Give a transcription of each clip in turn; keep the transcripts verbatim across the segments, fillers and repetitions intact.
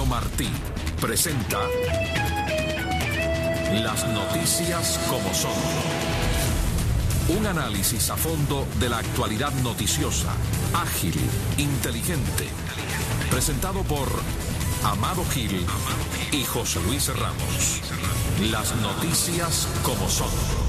Mario Martí presenta Las noticias como son. Un análisis a fondo de la actualidad noticiosa, ágil, inteligente. Presentado por Amado Gil y José Luis Ramos. Las noticias como son.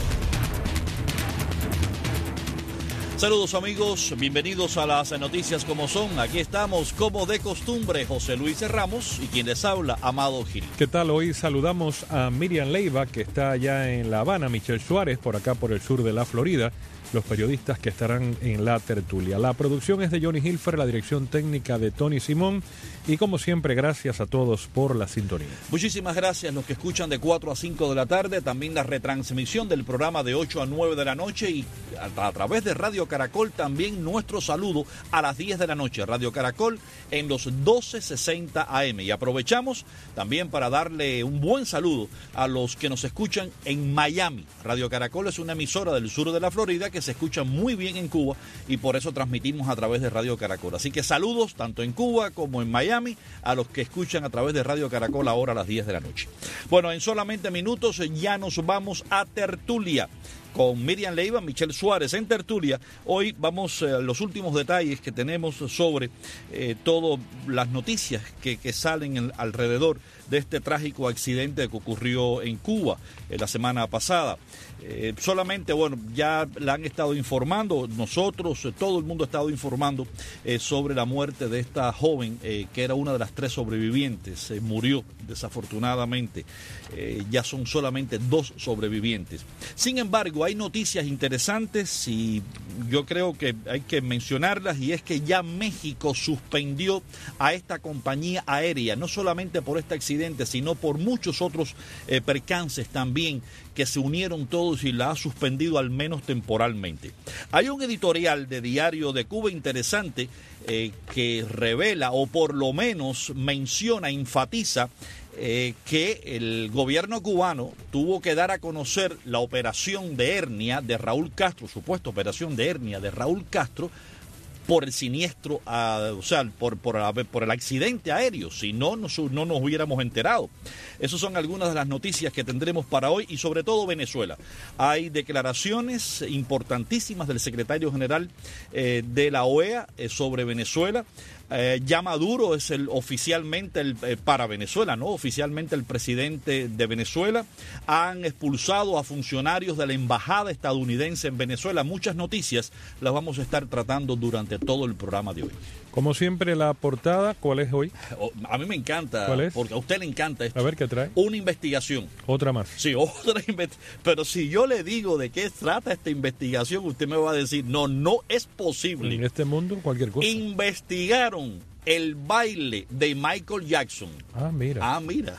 Saludos amigos, bienvenidos a las noticias como son. Aquí estamos como de costumbre, José Luis Ramos y quien les habla, Amado Gil. ¿Qué tal? Hoy saludamos a Miriam Leiva, que está allá en La Habana, Michelle Suárez, por acá por el sur de la Florida, los periodistas que estarán en la tertulia. La producción es de Johnny Hilfer, la dirección técnica de Tony Simón y como siempre, gracias a todos por la sintonía. Muchísimas gracias los que escuchan de cuatro a cinco de la tarde, también la retransmisión del programa de ocho a nueve de la noche y a, a través de Radio Caracol también nuestro saludo a las diez de la noche, Radio Caracol en los doce sesenta A M. Y aprovechamos también para darle un buen saludo a los que nos escuchan en Miami. Radio Caracol es una emisora del sur de la Florida que se escucha muy bien en Cuba y por eso transmitimos a través de Radio Caracol. Así que saludos tanto en Cuba como en Miami a los que escuchan a través de Radio Caracol ahora a las diez de la noche. Bueno, en solamente minutos ya nos vamos a tertulia con Miriam Leiva, Michelle Suárez en tertulia. Hoy vamos a eh, los últimos detalles que tenemos sobre eh, todas las noticias que, que salen en, alrededor de este trágico accidente que ocurrió en Cuba eh, la semana pasada. Eh, solamente, bueno, ya la han estado informando, nosotros, eh, todo el mundo ha estado informando eh, sobre la muerte de esta joven eh, que era una de las tres sobrevivientes, eh, murió desafortunadamente, eh, ya son solamente dos sobrevivientes. Sin embargo, hay noticias interesantes y yo creo que hay que mencionarlas y es que ya México suspendió a esta compañía aérea, no solamente por este accidente, sino por muchos otros eh, percances también que se unieron todos y la ha suspendido al menos temporalmente. Hay un editorial de Diario de Cuba interesante eh, que revela o por lo menos menciona, enfatiza eh, que el gobierno cubano tuvo que dar a conocer la operación de hernia de Raúl Castro, supuesta operación de hernia de Raúl Castro, por el siniestro, uh, o sea, por, por, por el accidente aéreo, si no, no, no nos hubiéramos enterado. Esas son algunas de las noticias que tendremos para hoy y sobre todo Venezuela. Hay declaraciones importantísimas del secretario general eh, de la O E A eh, sobre Venezuela. Eh, ya Maduro es el oficialmente el, eh, para Venezuela, ¿no? Oficialmente el presidente de Venezuela. Han expulsado a funcionarios de la embajada estadounidense en Venezuela. Muchas noticias las vamos a estar tratando durante todo el programa de hoy. Como siempre, la portada, ¿cuál es hoy? A mí me encanta, ¿cuál es? Porque a usted le encanta esto. A ver, ¿qué trae? Una investigación. Otra más. Sí, otra investigación. Pero si yo le digo de qué trata esta investigación, usted me va a decir, no, no es posible. En este mundo, cualquier cosa. Investigaron el baile de Michael Jackson. Ah, mira. Ah, mira.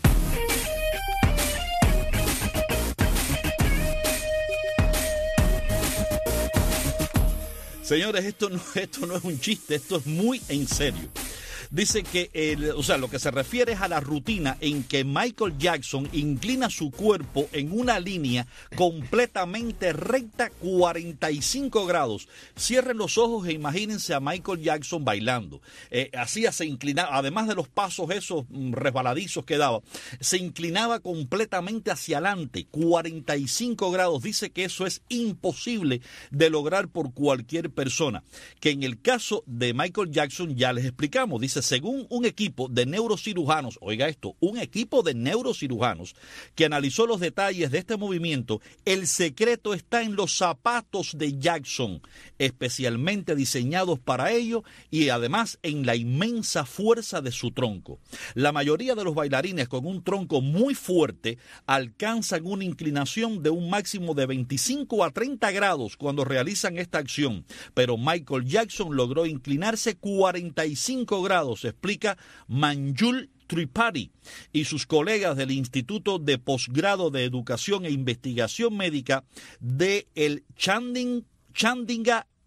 Señores, esto no, esto no es un chiste, esto es muy en serio. Dice que, el, o sea, lo que se refiere es a la rutina en que Michael Jackson inclina su cuerpo en una línea completamente recta, cuarenta y cinco grados. Cierren los ojos e imagínense a Michael Jackson bailando. Eh, así se inclinaba, además de los pasos esos resbaladizos que daba, se inclinaba completamente hacia adelante, cuarenta y cinco grados. Dice que eso es imposible de lograr por cualquier persona. Que en el caso de Michael Jackson ya les explicamos, dice, según un equipo de neurocirujanos, oiga esto, un equipo de neurocirujanos que analizó los detalles de este movimiento, el secreto está en los zapatos de Jackson, especialmente diseñados para ello y además en la inmensa fuerza de su tronco. La mayoría de los bailarines con un tronco muy fuerte alcanzan una inclinación de un máximo de veinticinco a treinta grados cuando realizan esta acción, pero Michael Jackson logró inclinarse cuarenta y cinco grados, explica Manjul Tripathi y sus colegas del Instituto de Posgrado de Educación e Investigación Médica de el Chanding, Chandinga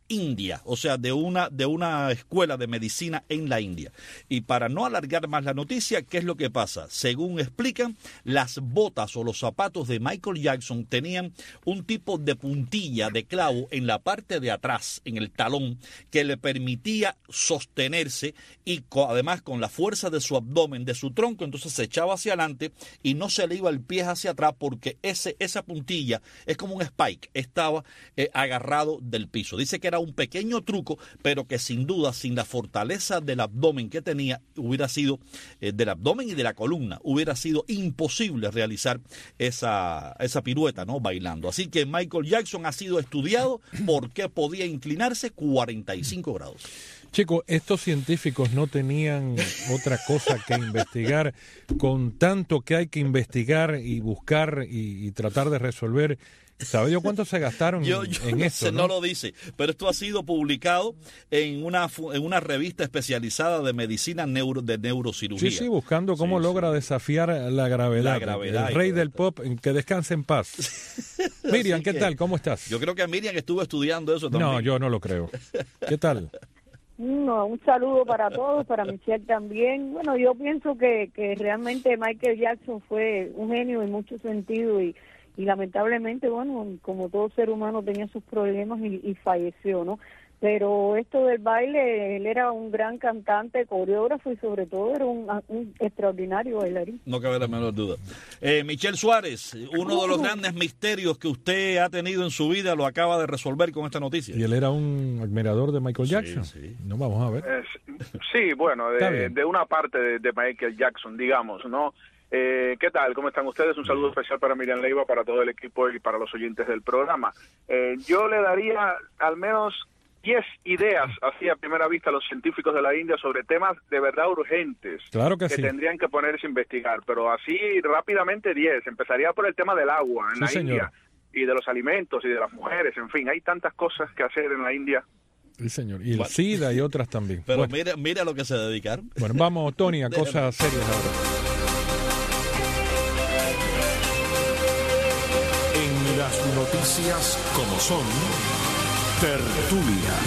India, o sea, de una, de una escuela de medicina en la India. Y para no alargar más la noticia, ¿qué es lo que pasa? Según explican, las botas o los zapatos de Michael Jackson tenían un tipo de puntilla de clavo en la parte de atrás, en el talón, que le permitía sostenerse y co- además con la fuerza de su abdomen, de su tronco, entonces se echaba hacia adelante y no se le iba el pie hacia atrás porque ese, esa puntilla es como un spike, estaba eh, agarrado del piso. Dice que era un pequeño truco, pero que sin duda, sin la fortaleza del abdomen que tenía, hubiera sido, eh, del abdomen y de la columna, hubiera sido imposible realizar esa, esa pirueta, ¿no? Bailando. Así que Michael Jackson ha sido estudiado porque podía inclinarse cuarenta y cinco grados. Chico, estos científicos no tenían otra cosa que investigar, con tanto que hay que investigar y buscar y, y tratar de resolver. ¿Sabe yo cuánto se gastaron yo, yo en no esto? sé, ¿no? no lo dice, pero esto ha sido publicado en una en una revista especializada de medicina neuro, de neurocirugía. Sí, sí, buscando cómo sí, logra sí. desafiar la gravedad. La gravedad El rey y todo del esto. pop, que descanse en paz. Miriam, ¿qué que, tal? ¿Cómo estás? Yo creo que Miriam estuvo estudiando eso también. No, yo no lo creo. ¿Qué tal? No, un saludo para todos, para Michelle también. Bueno, yo pienso que, que realmente Michael Jackson fue un genio en muchos sentidos y, y lamentablemente, bueno, como todo ser humano tenía sus problemas y, y falleció, ¿no? Pero esto del baile, él era un gran cantante, coreógrafo y sobre todo era un, un extraordinario bailarín. No cabe la menor duda. Eh, Michelle Suárez, uno de los grandes misterios que usted ha tenido en su vida lo acaba de resolver con esta noticia. Y él era un admirador de Michael Jackson. Sí, sí. No, vamos a ver. Eh, sí, bueno, Está de, bien. de una parte de, de Michael Jackson, digamos, ¿no? Eh, ¿Qué tal? ¿Cómo están ustedes? Un saludo especial para Miriam Leiva, para todo el equipo y para los oyentes del programa. Eh, yo le daría al menos diez ideas, así a primera vista, a los científicos de la India sobre temas de verdad urgentes Claro que que sí. tendrían que ponerse a investigar, pero así rápidamente diez. Empezaría por el tema del agua en Sí, la señor. India y de los alimentos y de las mujeres, en fin, hay tantas cosas que hacer en la India. Sí, señor. Y el Bueno. SIDA y otras también. Pero bueno, mira, mira a lo que se dedicaron. bueno, vamos, Tony, a cosas serias ahora. En las noticias como son, tertulia.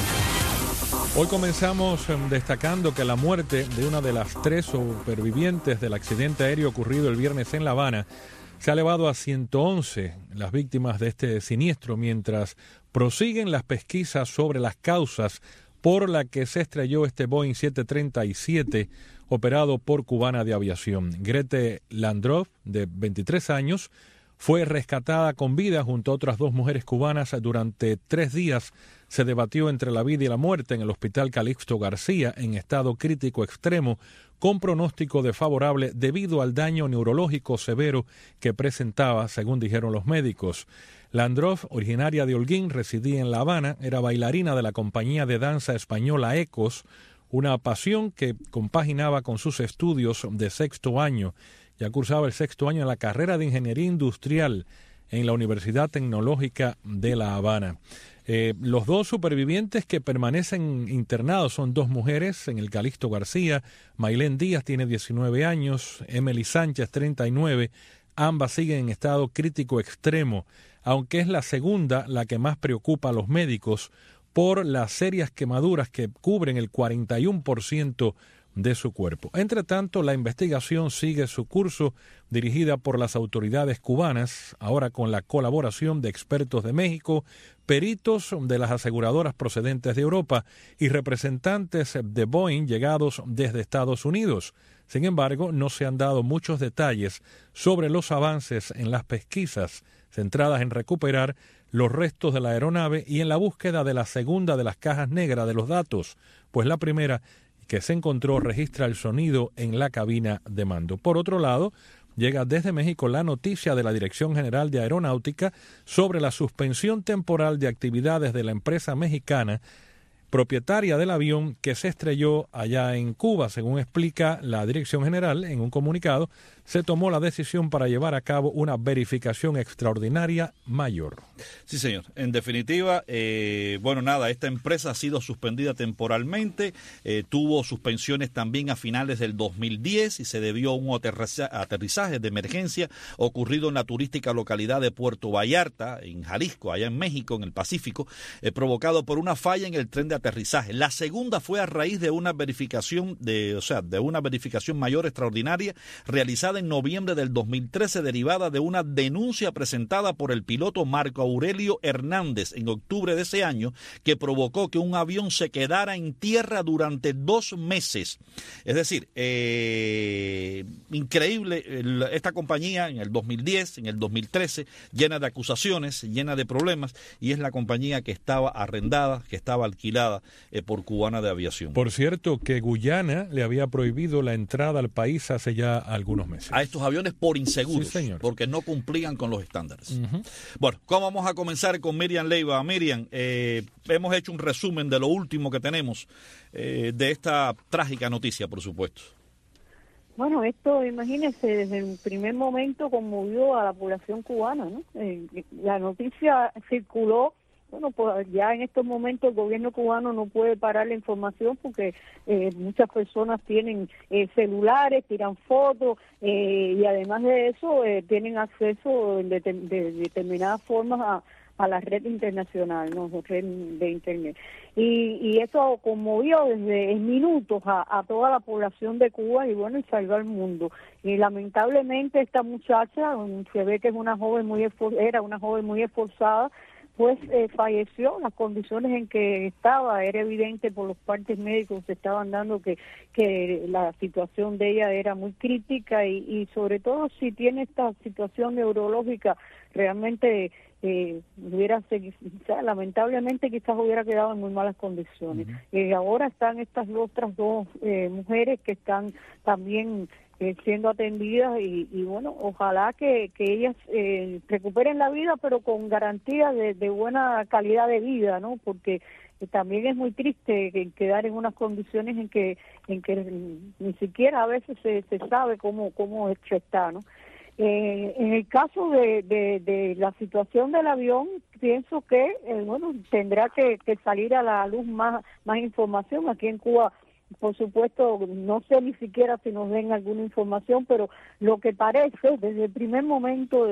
Hoy comenzamos eh, destacando que la muerte de una de las tres supervivientes del accidente aéreo ocurrido el viernes en La Habana se ha elevado a ciento once las víctimas de este siniestro, mientras prosiguen las pesquisas sobre las causas por las que se estrelló este Boeing siete treinta y siete operado por Cubana de Aviación. Grete Landrov, de veintitrés años, fue rescatada con vida junto a otras dos mujeres cubanas. Durante tres días se debatió entre la vida y la muerte en el Hospital Calixto García, en estado crítico extremo, con pronóstico desfavorable debido al daño neurológico severo que presentaba, según dijeron los médicos. Landrov, originaria de Holguín, residía en La Habana, era bailarina de la compañía de danza española Ecos, una pasión que compaginaba con sus estudios de sexto año. Ya cursaba el sexto año en la carrera de Ingeniería Industrial en la Universidad Tecnológica de La Habana. Eh, los dos supervivientes que permanecen internados son dos mujeres en el Calixto García. Maylén Díaz tiene diecinueve años, Emily Sánchez treinta y nueve. Ambas siguen en estado crítico extremo, aunque es la segunda la que más preocupa a los médicos por las serias quemaduras que cubren el cuarenta y uno por ciento de su cuerpo. Entre tanto, la investigación sigue su curso, dirigida por las autoridades cubanas, ahora con la colaboración de expertos de México, peritos de las aseguradoras procedentes de Europa y representantes de Boeing llegados desde Estados Unidos. Sin embargo, no se han dado muchos detalles sobre los avances en las pesquisas centradas en recuperar los restos de la aeronave y en la búsqueda de la segunda de las cajas negras de los datos, pues la primera que se encontró registra el sonido en la cabina de mando. Por otro lado, llega desde México la noticia de la Dirección General de Aeronáutica sobre la suspensión temporal de actividades de la empresa mexicana propietaria del avión que se estrelló allá en Cuba. Según explica la Dirección General en un comunicado, se tomó la decisión para llevar a cabo una verificación extraordinaria mayor. Sí, señor. En definitiva, eh, bueno, nada, esta empresa ha sido suspendida temporalmente, eh, tuvo suspensiones también a finales del dos mil diez y se debió a un aterriza- aterrizaje de emergencia ocurrido en la turística localidad de Puerto Vallarta, en Jalisco, allá en México, en el Pacífico, eh, provocado por una falla en el tren de aterrizaje. La segunda fue a raíz de una verificación de, o sea, de una verificación mayor extraordinaria realizada en noviembre del dos mil trece, derivada de una denuncia presentada por el piloto Marco Aurelio Hernández en octubre de ese año, que provocó que un avión se quedara en tierra durante dos meses. Es decir, eh, increíble, el, esta compañía en el dos mil diez, en el dos mil trece, llena de acusaciones, llena de problemas, y es la compañía que estaba arrendada, que estaba alquilada eh, por Cubana de Aviación. Por cierto, que Guyana le había prohibido la entrada al país hace ya algunos meses. A estos aviones por inseguros, sí, señor, porque no cumplían con los estándares. Uh-huh. Bueno, ¿cómo vamos a comenzar con Miriam Leiva? Miriam, eh, hemos hecho un resumen de lo último que tenemos eh, de esta trágica noticia, por supuesto. Bueno, esto, imagínense, desde el primer momento conmovió a la población cubana, ¿no? Eh, la noticia circuló. Bueno, pues ya en estos momentos el gobierno cubano no puede parar la información porque eh, muchas personas tienen eh, celulares, tiran fotos eh, y además de eso eh, tienen acceso de, de, de determinadas formas a, a la red internacional, ¿no? Red de internet. Y, y eso conmovió desde en minutos a, a toda la población de Cuba y bueno, y salvó al mundo. Y lamentablemente esta muchacha, se ve que es una joven muy esfor- era una joven muy esforzada, pues eh, falleció. Las condiciones en que estaba, era evidente por los partes médicos que estaban dando que, que la situación de ella era muy crítica y, y sobre todo si tiene esta situación neurológica, realmente eh, hubiera, o sea, lamentablemente quizás hubiera quedado en muy malas condiciones. Uh-huh. Eh, ahora están estas otras dos eh, mujeres que están también Eh, siendo atendidas y, y bueno, ojalá que, que ellas eh, recuperen la vida, pero con garantía de, de buena calidad de vida, ¿no? Porque eh, también es muy triste que, quedar en unas condiciones en que en que ni siquiera a veces se, se sabe cómo cómo está, ¿no? Eh, en el caso de, de, de la situación del avión, pienso que eh, bueno, tendrá que, que salir a la luz más más información. Aquí en Cuba, por supuesto, no sé ni siquiera si nos den alguna información, pero lo que parece desde el primer momento,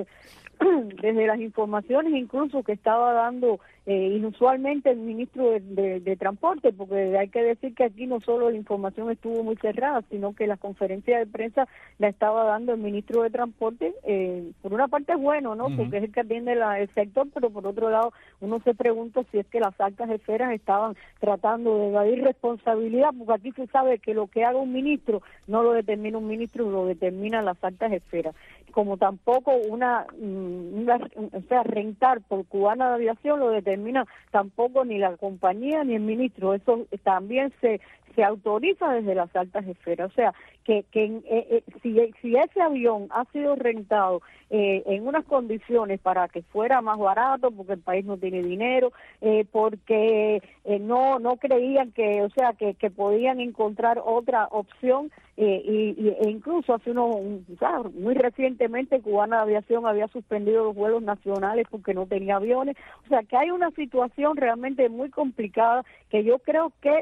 desde las informaciones incluso que estaba dando eh, inusualmente el ministro de, de, de Transporte, porque hay que decir que aquí no solo la información estuvo muy cerrada, sino que la conferencia de prensa la estaba dando el ministro de Transporte. Eh, por una parte es bueno, ¿no? Uh-huh. Porque es el que atiende la, el sector, pero por otro lado uno se pregunta si es que las altas esferas estaban tratando de evadir responsabilidad, porque aquí se sabe que lo que haga un ministro no lo determina un ministro, lo determinan las altas esferas. Como tampoco una, una o sea, rentar por Cubana de Aviación lo determina tampoco ni la compañía ni el ministro. Eso también se se autoriza desde las altas esferas. O sea, que, que eh, eh, si, si ese avión ha sido rentado eh, en unas condiciones para que fuera más barato, porque el país no tiene dinero, eh, porque eh, no no creían que, o sea, que, que podían encontrar otra opción, eh, y, y, e incluso hace unos, o sea, muy recientemente Cubana de Aviación había suspendido los vuelos nacionales porque no tenía aviones. O sea, que hay una situación realmente muy complicada que yo creo que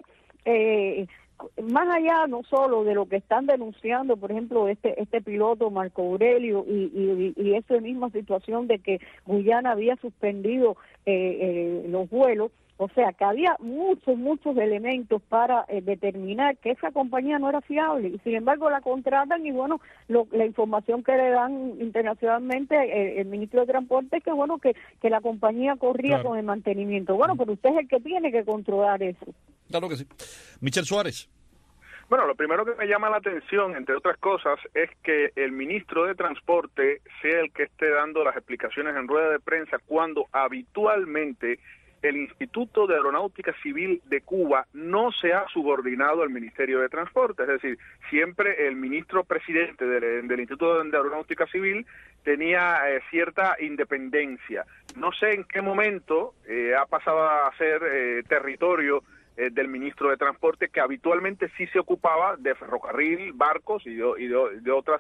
Eh, más allá no solo de lo que están denunciando, por ejemplo, este este piloto Marco Aurelio y, y, y esa misma situación de que Guyana había suspendido eh, eh, los vuelos, o sea, que había muchos, muchos elementos para eh, determinar que esa compañía no era fiable y sin embargo la contratan y bueno, lo, la información que le dan internacionalmente eh, el ministro de Transporte es que bueno, que, que la compañía corría claro. con el mantenimiento. Bueno, pero usted es el que tiene que controlar eso. Claro que sí. Michel Suárez. Bueno, lo primero que me llama la atención, entre otras cosas, es que el ministro de Transporte sea el que esté dando las explicaciones en rueda de prensa cuando habitualmente el Instituto de Aeronáutica Civil de Cuba no se ha subordinado al Ministerio de Transporte. Es decir, siempre el ministro presidente del, del Instituto de Aeronáutica Civil tenía eh, cierta independencia. No sé en qué momento eh, ha pasado a ser eh, territorio eh, del ministro de Transporte, que habitualmente sí se ocupaba de ferrocarril, barcos y de, y de, de otras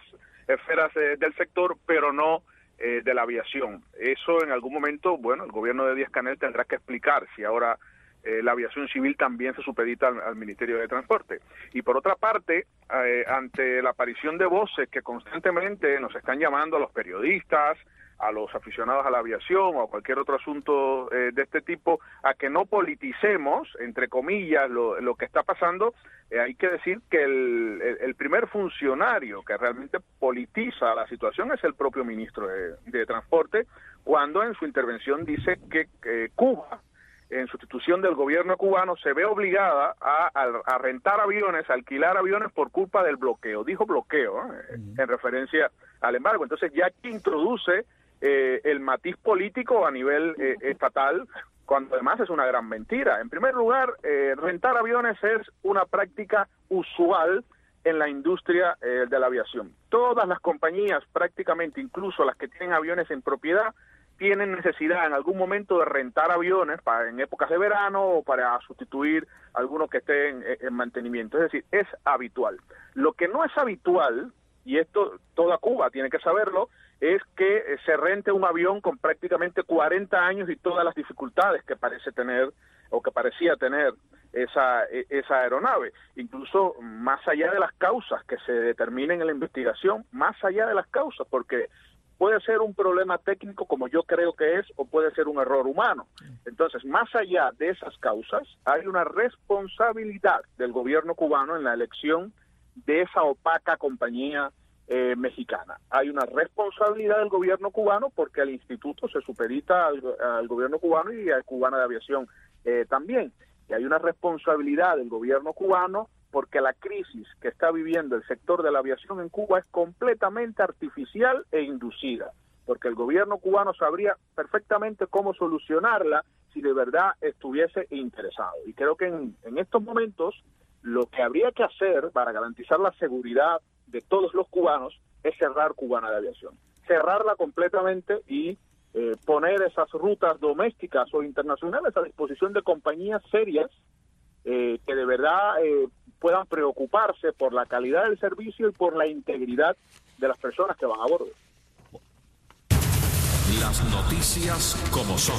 esferas eh, del sector, pero no eh, de la aviación. Eso en algún momento, bueno, el gobierno de Díaz-Canel tendrá que explicar si ahora eh, la aviación civil también se supedita al, al Ministerio de Transporte. Y por otra parte, eh, ante la aparición de voces que constantemente nos están llamando a los periodistas, a los aficionados a la aviación o a cualquier otro asunto eh, de este tipo, a que no politicemos, entre comillas, lo, lo que está pasando, eh, hay que decir que el, el, el primer funcionario que realmente politiza la situación es el propio ministro de, de Transporte, cuando en su intervención dice que eh, Cuba, en sustitución del gobierno cubano, se ve obligada a, a, a rentar aviones, a alquilar aviones por culpa del bloqueo. Dijo bloqueo, ¿eh? uh-huh. en referencia al embargo. Entonces ya aquí introduce eh, el matiz político a nivel eh, estatal, cuando además es una gran mentira. En primer lugar, eh, rentar aviones es una práctica usual en la industria eh, de la aviación. Todas las compañías, prácticamente, incluso las que tienen aviones en propiedad, tienen necesidad en algún momento de rentar aviones para en épocas de verano o para sustituir algunos que estén en, en mantenimiento. Es decir, es habitual. Lo que no es habitual, y esto toda Cuba tiene que saberlo, es que se rente un avión con prácticamente cuarenta años y todas las dificultades que parece tener o que parecía tener esa, esa aeronave. Incluso más allá de las causas que se determinen en la investigación, más allá de las causas, porque puede ser un problema técnico como yo creo que es, o puede ser un error humano. Entonces, más allá de esas causas, hay una responsabilidad del gobierno cubano en la elección de esa opaca compañía eh, mexicana. Hay una responsabilidad del gobierno cubano porque el instituto se supedita al, al gobierno cubano y al Cubana de Aviación eh, también. Y hay una responsabilidad del gobierno cubano porque la crisis que está viviendo el sector de la aviación en Cuba es completamente artificial e inducida, porque el gobierno cubano sabría perfectamente cómo solucionarla si de verdad estuviese interesado. Y creo que en, en estos momentos lo que habría que hacer para garantizar la seguridad de todos los cubanos es cerrar Cubana de Aviación, cerrarla completamente y eh, poner esas rutas domésticas o internacionales a disposición de compañías serias eh, que de verdad eh, puedan preocuparse por la calidad del servicio y por la integridad de las personas que van a bordo. Las noticias como son.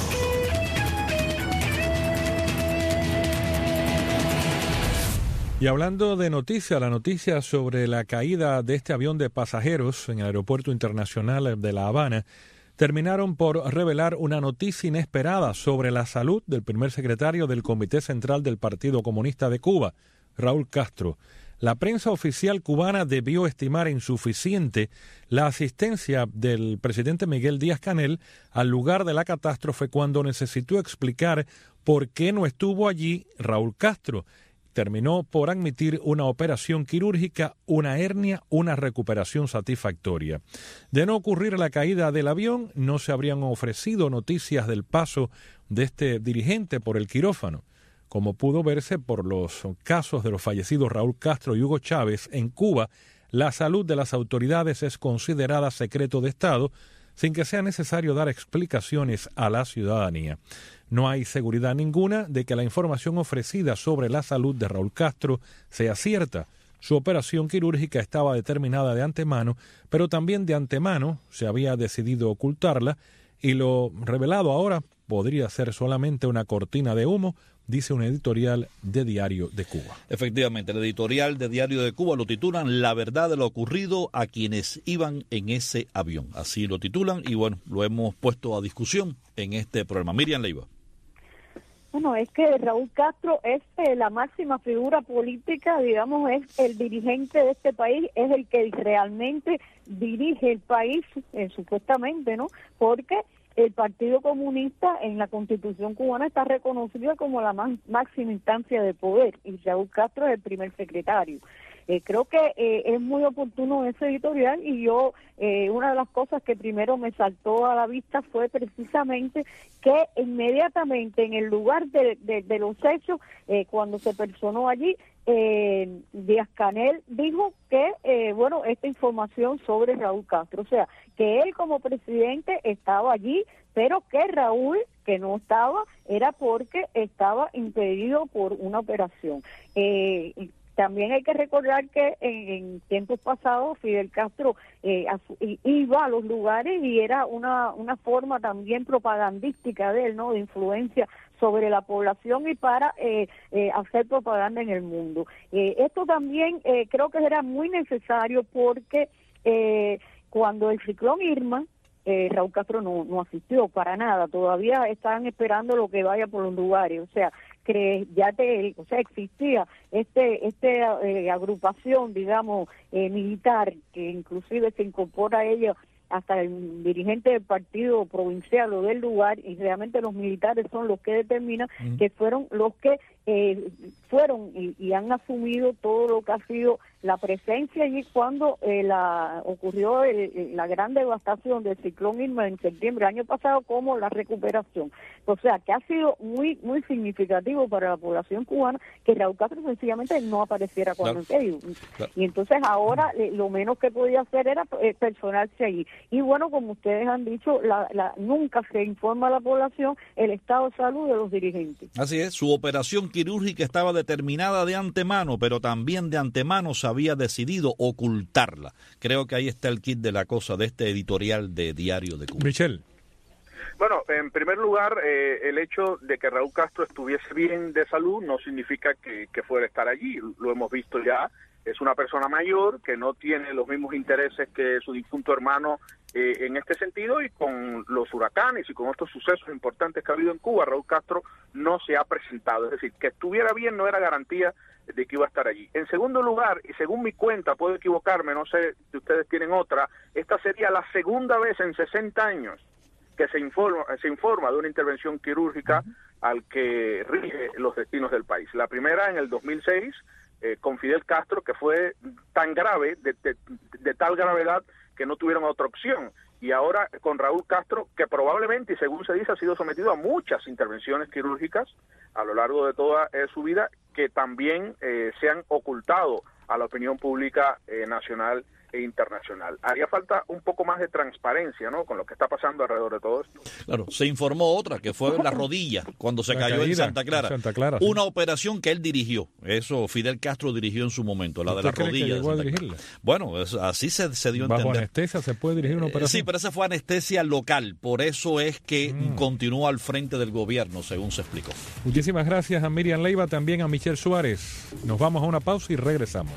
Y hablando de noticias, la noticia sobre la caída de este avión de pasajeros en el Aeropuerto Internacional de La Habana terminaron por revelar una noticia inesperada sobre la salud del primer secretario del Comité Central del Partido Comunista de Cuba, Raúl Castro. La prensa oficial cubana debió estimar insuficiente la asistencia del presidente Miguel Díaz-Canel al lugar de la catástrofe cuando necesitó explicar por qué no estuvo allí Raúl Castro. Terminó por admitir una operación quirúrgica, una hernia, una recuperación satisfactoria. De no ocurrir la caída del avión, no se habrían ofrecido noticias del paso de este dirigente por el quirófano. Como pudo verse por los casos de los fallecidos Raúl Castro y Hugo Chávez, en Cuba, la salud de las autoridades es considerada secreto de Estado, sin que sea necesario dar explicaciones a la ciudadanía. No hay seguridad ninguna de que la información ofrecida sobre la salud de Raúl Castro sea cierta. Su operación quirúrgica estaba determinada de antemano, pero también de antemano se había decidido ocultarla, y lo revelado ahora podría ser solamente una cortina de humo, dice un editorial de Diario de Cuba. Efectivamente, el editorial de Diario de Cuba lo titulan La verdad de lo ocurrido a quienes iban en ese avión. Así lo titulan y bueno, lo hemos puesto a discusión en este programa. Miriam Leiva. Bueno, es que Raúl Castro es eh, la máxima figura política, digamos, es el dirigente de este país, es el que realmente dirige el país, eh, supuestamente, ¿no? Porque el Partido Comunista en la Constitución cubana está reconocido como la más, máxima instancia de poder y Raúl Castro es el primer secretario. Eh, creo que eh, es muy oportuno ese editorial y yo, eh, una de las cosas que primero me saltó a la vista fue precisamente que inmediatamente en el lugar de, de, de los hechos, eh, cuando se personó allí, eh, Díaz-Canel dijo que, eh, bueno, esta información sobre Raúl Castro, o sea, que él como presidente estaba allí, pero que Raúl, que no estaba, era porque estaba impedido por una operación. Eh, También hay que recordar que en, en tiempos pasados Fidel Castro eh, iba a los lugares y era una, una forma también propagandística de él, ¿no? De influencia sobre la población y para eh, eh, hacer propaganda en el mundo. Eh, esto también eh, creo que era muy necesario porque eh, cuando el ciclón Irma, eh, Raúl Castro no, no asistió para nada, todavía están esperando lo que vaya por los lugares, o sea, que ya te, o sea, existía este este eh, agrupación, digamos, eh, militar, que inclusive se incorpora a ella hasta el dirigente del partido provincial o del lugar, y realmente los militares son los que determinan, uh-huh. que fueron los que eh, fueron y, y han asumido todo lo que ha sido la presencia allí cuando eh, la ocurrió el, la gran devastación del ciclón Irma en septiembre del año pasado, como la recuperación. O sea, que ha sido muy muy significativo para la población cubana que Raúl Castro sencillamente no apareciera cuando claro. en claro. Y entonces ahora eh, lo menos que podía hacer era eh, personarse allí. Y bueno, como ustedes han dicho, la, la, nunca se informa a la población el estado de salud de los dirigentes. Así es, su operación quirúrgica estaba determinada de antemano, pero también de antemano se había decidido ocultarla. Creo que ahí está el kit de la cosa de este editorial de Diario de Cuba. Michelle. Bueno, en primer lugar, eh, el hecho de que Raúl Castro estuviese bien de salud no significa que, que fuera a estar allí. Lo hemos visto ya. Es una persona mayor que no tiene los mismos intereses que su difunto hermano eh, en este sentido, y con los huracanes y con estos sucesos importantes que ha habido en Cuba, Raúl Castro no se ha presentado. Es decir, que estuviera bien no era garantía de que iba a estar allí. En segundo lugar, y según mi cuenta, puedo equivocarme, no sé si ustedes tienen otra, esta sería la segunda vez en sesenta años que se informa, se informa de una intervención quirúrgica al que rige los destinos del país. La primera en el dos mil seis, Eh, con Fidel Castro, que fue tan grave, de, de, de tal gravedad que no tuvieron otra opción, y ahora con Raúl Castro, que probablemente, y según se dice, ha sido sometido a muchas intervenciones quirúrgicas a lo largo de toda eh, su vida, que también eh, se han ocultado a la opinión pública eh, nacional e internacional. Haría falta un poco más de transparencia, ¿no?, con lo que está pasando alrededor de todo esto. Claro, se informó otra, que fue en la rodilla, cuando se la cayó en Santa Clara. Santa Clara, una sí. operación que él dirigió. Eso Fidel Castro dirigió en su momento, la de la rodilla. Que llegó a dirigirla? Bueno, es, así se, se dio a entender. ¿Bajo anestesia se puede dirigir una operación? Eh, sí, pero esa fue anestesia local. Por eso es que mm. continuó al frente del gobierno, según se explicó. Muchísimas gracias a Miriam Leiva, también a Michelle Suárez. Nos vamos a una pausa y regresamos.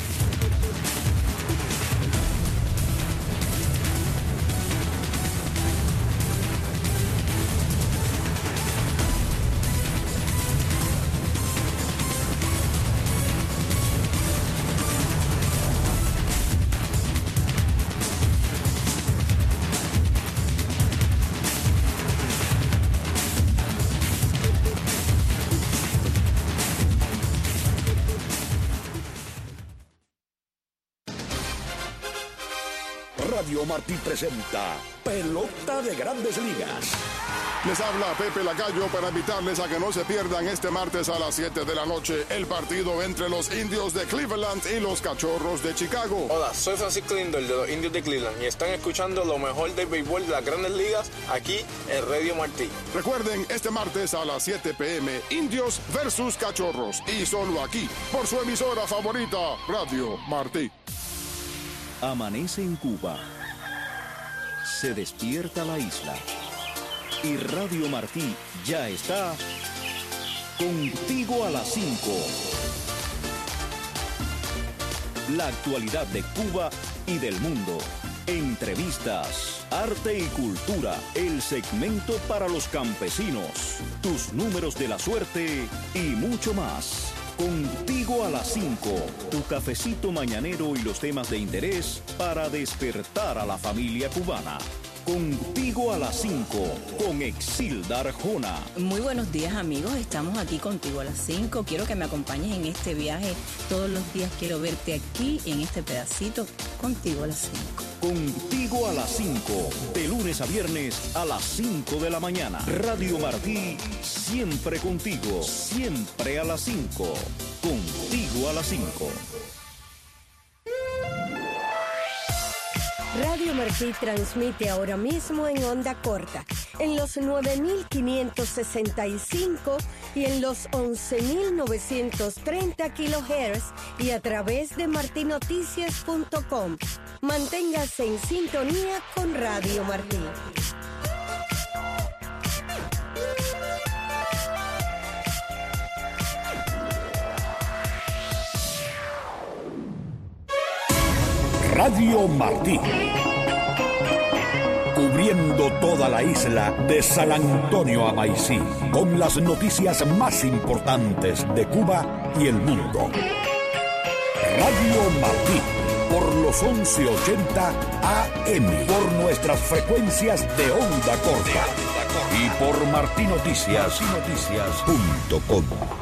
Radio Martí presenta Pelota de Grandes Ligas. Les habla Pepe Lacayo para invitarles a que no se pierdan este martes a las siete de la noche el partido entre los Indios de Cleveland y los Cachorros de Chicago. Hola, soy Francisco Lindor de los Indios de Cleveland y están escuchando lo mejor del béisbol de las Grandes Ligas aquí en Radio Martí. Recuerden, este martes a las siete pe eme, Indios versus Cachorros, y solo aquí, por su emisora favorita, Radio Martí. Amanece en Cuba, se despierta la isla, y Radio Martí ya está contigo a las cinco. La actualidad de Cuba y del mundo. Entrevistas, arte y cultura, el segmento para los campesinos, tus números de la suerte y mucho más. Contigo a las cinco, tu cafecito mañanero y los temas de interés para despertar a la familia cubana. Contigo a las cinco, con Exilda Arjona. Muy buenos días, amigos. Estamos aquí contigo a las cinco. Quiero que me acompañes en este viaje. Todos los días quiero verte aquí en este pedacito. Contigo a las cinco. Contigo a las cinco, de lunes a viernes a las cinco de la mañana. Radio Martí, siempre contigo, siempre a las cinco. Contigo a las cinco. Radio Martí transmite ahora mismo en onda corta, en los nueve mil quinientos sesenta y cinco y en los once mil novecientos treinta kilohertz y a través de martin noticias punto com. Manténgase en sintonía con Radio Martí. Radio Martí. Cubriendo toda la isla de San Antonio a Maicí, con las noticias más importantes de Cuba y el mundo. Radio Martí, por los once ochenta A M, por nuestras frecuencias de onda corta y por martin noticias punto com.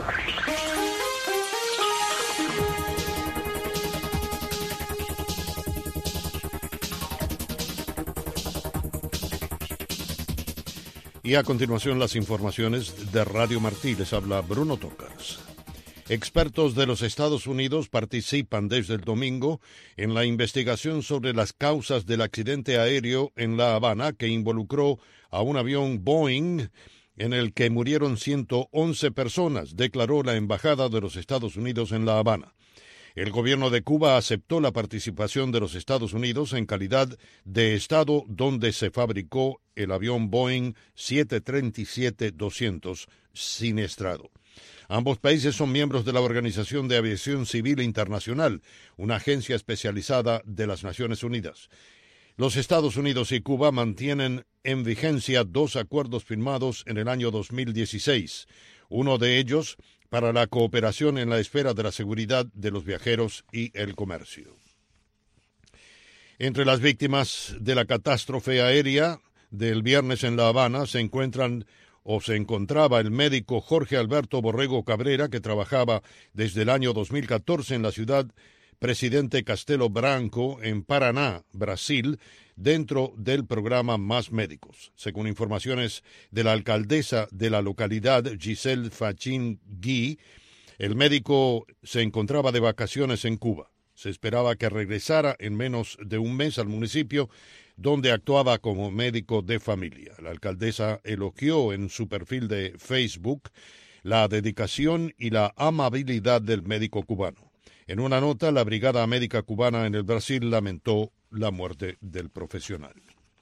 Y a continuación las informaciones de Radio Martí. Les habla Bruno Tocas. Expertos de los Estados Unidos participan desde el domingo en la investigación sobre las causas del accidente aéreo en La Habana que involucró a un avión Boeing en el que murieron ciento once personas, declaró la Embajada de los Estados Unidos en La Habana. El gobierno de Cuba aceptó la participación de los Estados Unidos en calidad de estado donde se fabricó el avión Boeing siete treinta y siete doscientos siniestrado. Ambos países son miembros de la Organización de Aviación Civil Internacional, una agencia especializada de las Naciones Unidas. Los Estados Unidos y Cuba mantienen en vigencia dos acuerdos firmados en el año dos mil dieciséis. Uno de ellos para la cooperación en la esfera de la seguridad de los viajeros y el comercio. Entre las víctimas de la catástrofe aérea del viernes en La Habana se encuentran o se encontraba el médico Jorge Alberto Borrego Cabrera, que trabajaba desde el año dos mil catorce en la ciudad Presidente Castelo Branco, en Paraná, Brasil, dentro del programa Más Médicos. Según informaciones de la alcaldesa de la localidad, Giselle Fachin Gui, el médico se encontraba de vacaciones en Cuba. Se esperaba que regresara en menos de un mes al municipio, donde actuaba como médico de familia. La alcaldesa elogió en su perfil de Facebook la dedicación y la amabilidad del médico cubano. En una nota, la Brigada Médica Cubana en el Brasil lamentó la muerte del profesional.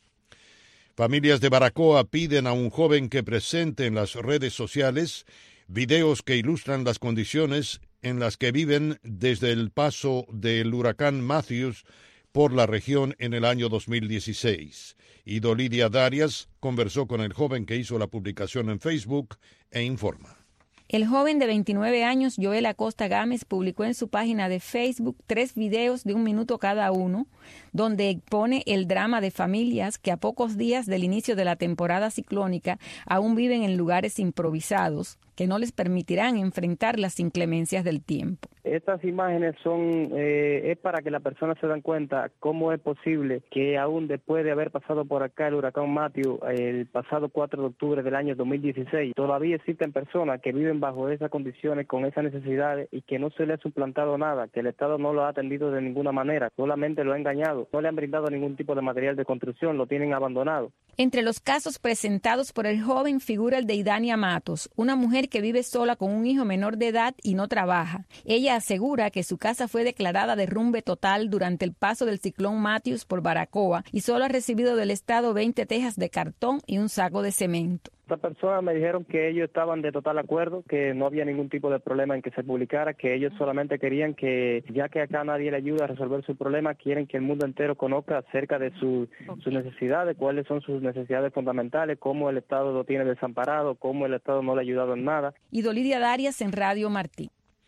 Familias de Baracoa piden a un joven que presente en las redes sociales videos que ilustran las condiciones en las que viven desde el paso del huracán Matthews por la región en el año dos mil dieciséis. Ido Lidia Darias conversó con el joven que hizo la publicación en Facebook e informa. El joven de veintinueve años, Joel Acosta Gámez, publicó en su página de Facebook tres videos de un minuto cada uno, donde expone el drama de familias que a pocos días del inicio de la temporada ciclónica aún viven en lugares improvisados que no les permitirán enfrentar las inclemencias del tiempo. Estas imágenes son eh, es para que las personas se den cuenta cómo es posible que aún después de haber pasado por acá el huracán Matthew el pasado cuatro de octubre del año dos mil dieciséis, todavía existen personas que viven bajo esas condiciones, con esas necesidades, y que no se les ha suplantado nada, que el Estado no lo ha atendido de ninguna manera, solamente lo ha engañado, no le han brindado ningún tipo de material de construcción, lo tienen abandonado. Entre los casos presentados por el joven figura el de Idania Matos, una mujer que vive sola con un hijo menor de edad y no trabaja. Ella asegura que su casa fue declarada derrumbe total durante el paso del ciclón Matthews por Baracoa y solo ha recibido del Estado veinte tejas de cartón y un saco de cemento. Estas personas me dijeron que ellos estaban de total acuerdo, que no había ningún tipo de problema en que se publicara, que ellos solamente querían que, ya que acá nadie le ayuda a resolver su problema, quieren que el mundo entero conozca acerca de su, sus necesidades, cuáles son sus necesidades fundamentales, cómo el Estado lo tiene desamparado, cómo el Estado no le ha ayudado en nada. Ido Lidia Darias en Radio Martí.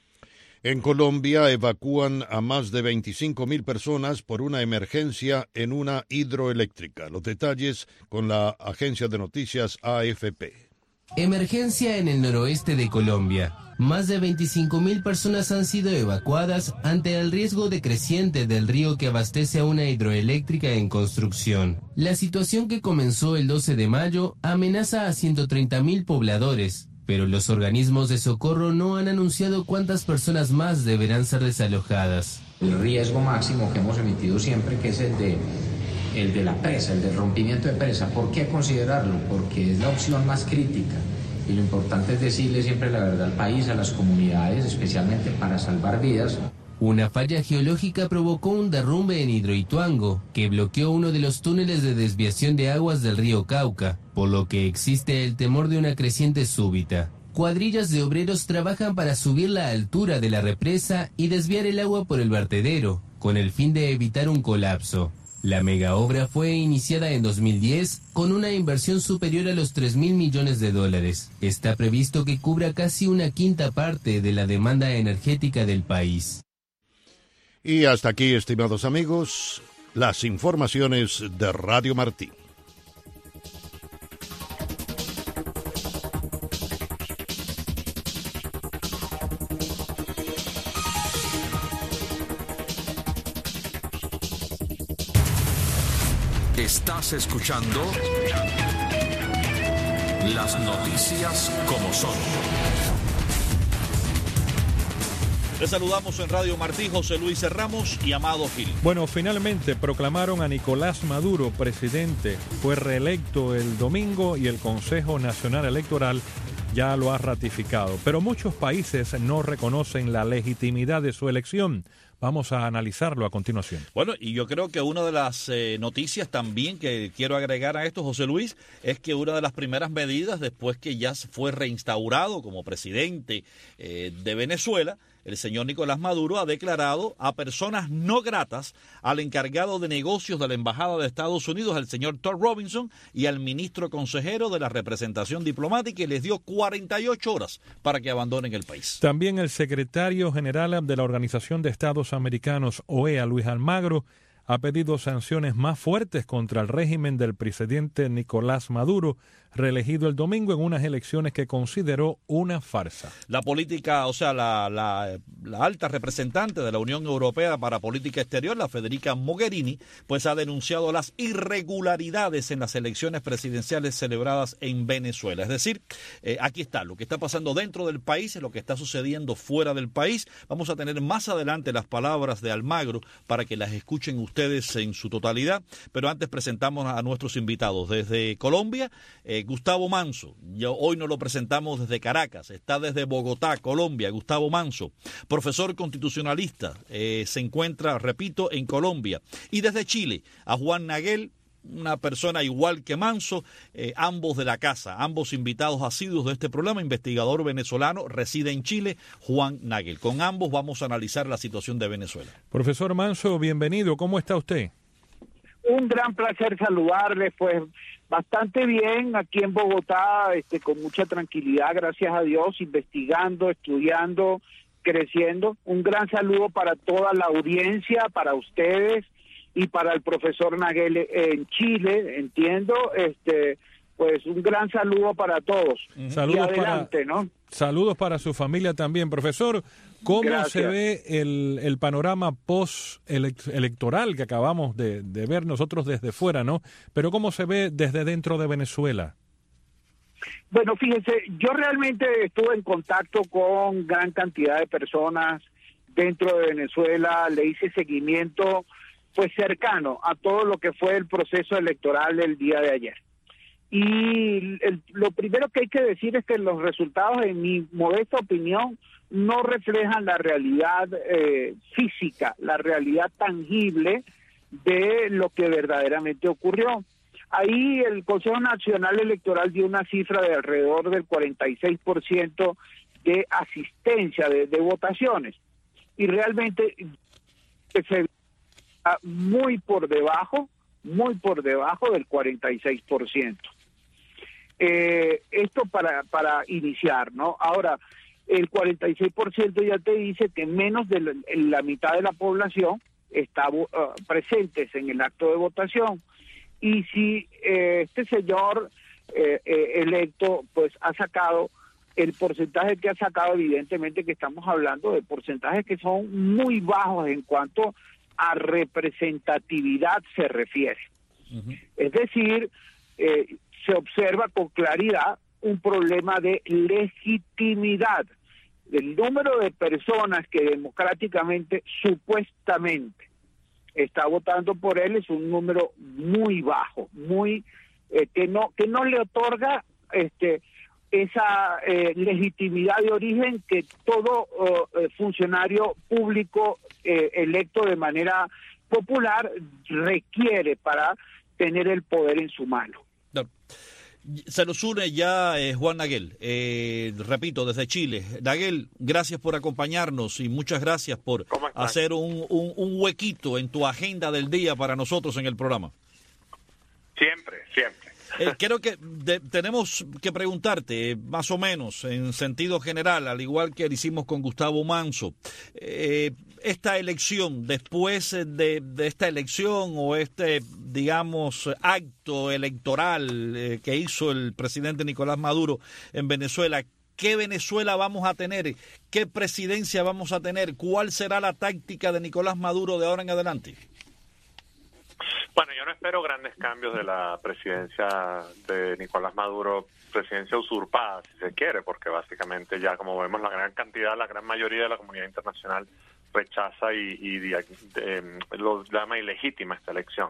En Colombia evacúan a más de veinticinco mil personas por una emergencia en una hidroeléctrica. Los detalles con la agencia de noticias A F P. Emergencia en el noroeste de Colombia. Más de veinticinco mil personas han sido evacuadas ante el riesgo decreciente del río que abastece a una hidroeléctrica en construcción. La situación, que comenzó el doce de mayo, amenaza a ciento treinta mil pobladores, pero los organismos de socorro no han anunciado cuántas personas más deberán ser desalojadas. El riesgo máximo que hemos emitido siempre, que es el de el de la presa, el del rompimiento de presa. ¿Por qué considerarlo? Porque es la opción más crítica. Y lo importante es decirle siempre la verdad al país, a las comunidades, especialmente para salvar vidas. Una falla geológica provocó un derrumbe en Hidroituango, que bloqueó uno de los túneles de desviación de aguas del río Cauca, por lo que existe el temor de una creciente súbita. Cuadrillas de obreros trabajan para subir la altura de la represa y desviar el agua por el vertedero, con el fin de evitar un colapso. La megaobra fue iniciada en dos mil diez con una inversión superior a los tres mil millones de dólares. Está previsto que cubra casi una quinta parte de la demanda energética del país. Y hasta aquí, estimados amigos, las informaciones de Radio Martí. Estás escuchando las noticias como son. Les saludamos en Radio Martí, José Luis Ramos y Amado Gil. Bueno, finalmente proclamaron a Nicolás Maduro presidente. Fue reelecto el domingo y el Consejo Nacional Electoral ya lo ha ratificado. Pero muchos países no reconocen la legitimidad de su elección. Vamos a analizarlo a continuación. Bueno, y yo creo que una de las eh, noticias también que quiero agregar a esto, José Luis, es que una de las primeras medidas después que ya fue reinstaurado como presidente eh, de Venezuela, el señor Nicolás Maduro ha declarado a personas no gratas al encargado de negocios de la Embajada de Estados Unidos, el señor Todd Robinson, y al ministro consejero de la representación diplomática, y les dio cuarenta y ocho horas para que abandonen el país. También el secretario general de la Organización de Estados Americanos, O E A, Luis Almagro, ha pedido sanciones más fuertes contra el régimen del presidente Nicolás Maduro, reelegido el domingo en unas elecciones que consideró una farsa. La política, o sea, la, la, la alta representante de la Unión Europea para Política Exterior, la Federica Mogherini, pues ha denunciado las irregularidades en las elecciones presidenciales celebradas en Venezuela. Es decir, eh, aquí está lo que está pasando dentro del país, lo que está sucediendo fuera del país. Vamos a tener más adelante las palabras de Almagro para que las escuchen ustedes en su totalidad, pero antes presentamos a nuestros invitados. Desde Colombia, eh, Gustavo Manso. Yo, hoy nos lo presentamos desde Caracas, está desde Bogotá, Colombia. Gustavo Manso, profesor constitucionalista, eh, se encuentra, repito, en Colombia. Y desde Chile, a Juan Naguel, una persona igual que Manso, eh, ambos de la casa, ambos invitados asiduos de este programa, investigador venezolano, reside en Chile, Juan Naguel. Con ambos vamos a analizar la situación de Venezuela. Profesor Manso, bienvenido. ¿Cómo está usted? Un gran placer saludarles, pues bastante bien aquí en Bogotá, este, con mucha tranquilidad, gracias a Dios, investigando, estudiando, creciendo. Un gran saludo para toda la audiencia, para ustedes y para el profesor Naguel en Chile, entiendo, este, pues un gran saludo para todos. Saludos, y adelante, para, ¿no? Saludos para su familia también. Profesor, ¿cómo Gracias. se ve el, el panorama post-electoral que acabamos de, de ver nosotros desde fuera, ¿no? Pero ¿cómo se ve desde dentro de Venezuela? Bueno, fíjense, yo realmente estuve en contacto con gran cantidad de personas dentro de Venezuela, le hice seguimiento pues cercano a todo lo que fue el proceso electoral del día de ayer. Y el, lo primero que hay que decir es que los resultados, en mi modesta opinión, no reflejan la realidad eh, física, la realidad tangible de lo que verdaderamente ocurrió. Ahí el Consejo Nacional Electoral dio una cifra de alrededor del cuarenta y seis por ciento de asistencia, de, de votaciones. Y realmente se ve muy por debajo, muy por debajo del cuarenta y seis por ciento. Eh, esto para, para iniciar, ¿no? Ahora, el cuarenta y seis por ciento ya te dice que menos de la, la mitad de la población está uh, presentes en el acto de votación. Y si eh, este señor eh, eh, electo pues ha sacado el porcentaje que ha sacado, evidentemente que estamos hablando de porcentajes que son muy bajos en cuanto a representatividad se refiere. Uh-huh. Es decir, eh, se observa con claridad un problema de legitimidad del número de personas que democráticamente, supuestamente, está votando por él es un número muy bajo, muy eh, que no que no le otorga este esa eh, legitimidad de origen que todo uh, funcionario público eh, electo de manera popular requiere para tener el poder en su mano. Se nos une ya eh, Juan Naguel, eh, repito, desde Chile. Naguel, gracias por acompañarnos y muchas gracias por hacer un, un, un huequito en tu agenda del día para nosotros en el programa. Siempre, siempre. Eh, creo que de, tenemos que preguntarte, eh, más o menos, en sentido general, al igual que lo hicimos con Gustavo Manso, eh, esta elección, después de, de esta elección o este, digamos, acto electoral eh, que hizo el presidente Nicolás Maduro en Venezuela, ¿qué Venezuela vamos a tener? ¿Qué presidencia vamos a tener? ¿Cuál será la táctica de Nicolás Maduro de ahora en adelante? Bueno, yo no espero grandes cambios de la presidencia de Nicolás Maduro, presidencia usurpada, si se quiere, porque básicamente ya, como vemos, la gran cantidad, la gran mayoría de la comunidad internacional rechaza y, y eh, lo llama ilegítima esta elección.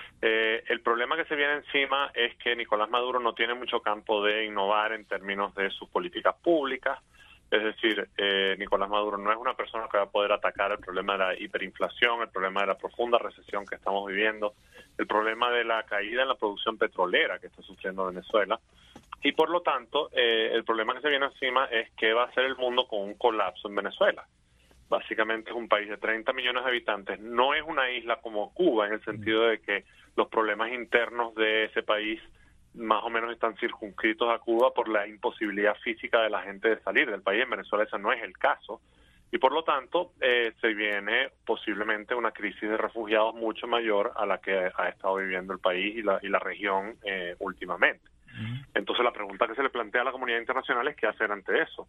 Eh, el problema que se viene encima es que Nicolás Maduro no tiene mucho campo de innovar en términos de sus políticas públicas. Es decir, eh, Nicolás Maduro no es una persona que va a poder atacar el problema de la hiperinflación, el problema de la profunda recesión que estamos viviendo, el problema de la caída en la producción petrolera que está sufriendo Venezuela. Y por lo tanto, eh, el problema que se viene encima es qué va a hacer el mundo con un colapso en Venezuela. Básicamente es un país de treinta millones de habitantes, no es una isla como Cuba en el sentido de que los problemas internos de ese país más o menos están circunscritos a Cuba por la imposibilidad física de la gente de salir del país. En Venezuela ese no es el caso y por lo tanto eh, se viene posiblemente una crisis de refugiados mucho mayor a la que ha estado viviendo el país y la, y la región eh, últimamente. Uh-huh. Entonces la pregunta que se le plantea a la comunidad internacional es qué hacer ante eso.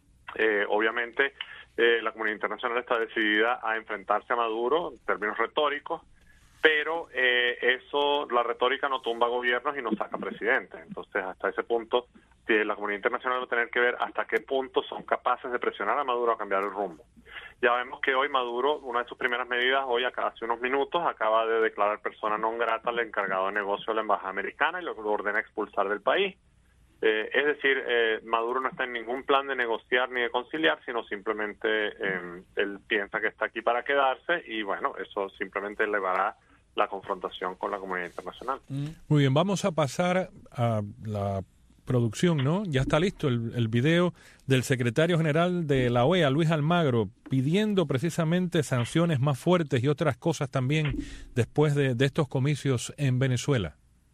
Eh, obviamente eh, la comunidad internacional está decidida a enfrentarse a Maduro en términos retóricos, pero eh, eso, la retórica no tumba gobiernos y no saca presidente. Entonces, hasta ese punto, la comunidad internacional va a tener que ver hasta qué punto son capaces de presionar a Maduro a cambiar el rumbo. Ya vemos que hoy Maduro, una de sus primeras medidas, hoy hace unos minutos, acaba de declarar persona non grata al encargado de negocio de la embajada americana y lo ordena expulsar del país. Eh, es decir, eh, Maduro no está en ningún plan de negociar ni de conciliar, sino simplemente eh, él piensa que está aquí para quedarse y, bueno, eso simplemente elevará la confrontación con la comunidad internacional. Muy bien, vamos a pasar a la producción, ¿no? Ya está listo el, el video del secretario general de la O E A, Luis Almagro, pidiendo precisamente sanciones más fuertes y otras cosas también después de, de estos comicios en Venezuela.